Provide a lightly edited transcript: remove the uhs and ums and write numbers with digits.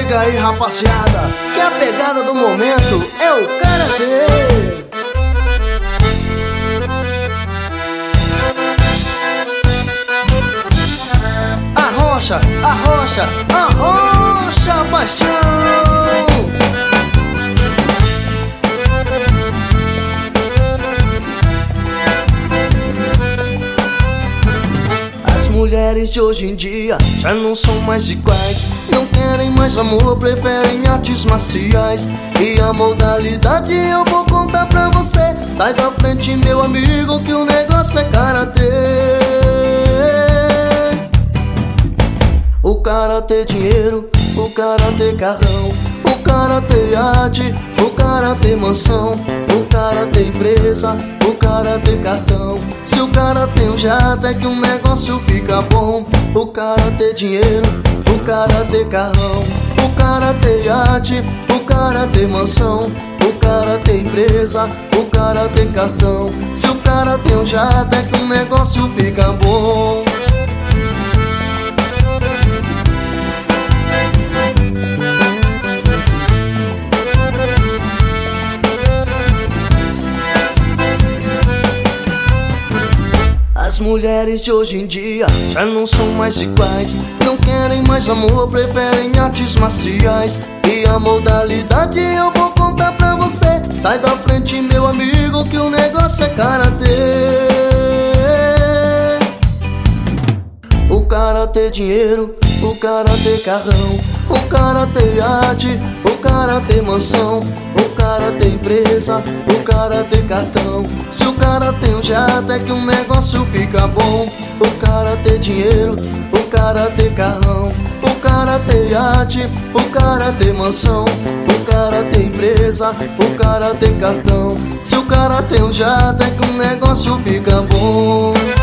liga aí, rapaziada, que a pegada do momento é o karatê. Arrocha, arrocha, arrocha, paixão. As mulheres de hoje em dia já não são mais iguais, não querem mais amor, preferem artes marciais. E a modalidade eu vou contar pra você. Sai da frente, meu amigo, que o negócio é karatê. O karatê dinheiro, o karatê carrão, o karatê arte, o karatê mansão, o karatê empresa, o karatê cartão. Se o cara tem um jato é que o negócio fica bom. O karatê dinheiro, o karatê carrão, o karatê arte, o karatê mansão, o karatê empresa, o karatê cartão. Se o cara tem um jato é que o negócio fica bom. As mulheres de hoje em dia já não são mais iguais, não querem mais amor, preferem artes marciais. E a modalidade eu vou contar pra você. Sai da frente, meu amigo, que o negócio é karatê. O karatê dinheiro, o karatê carrão, o karatê arte, o karatê mansão, o karatê empresa, o karatê cartão. Se o cara tem um jato é que o negócio fica bom. O karatê dinheiro, o karatê carrão, o karatê arte, o karatê mansão, o karatê empresa, o karatê cartão. Se o cara tem um jato é que o negócio fica bom.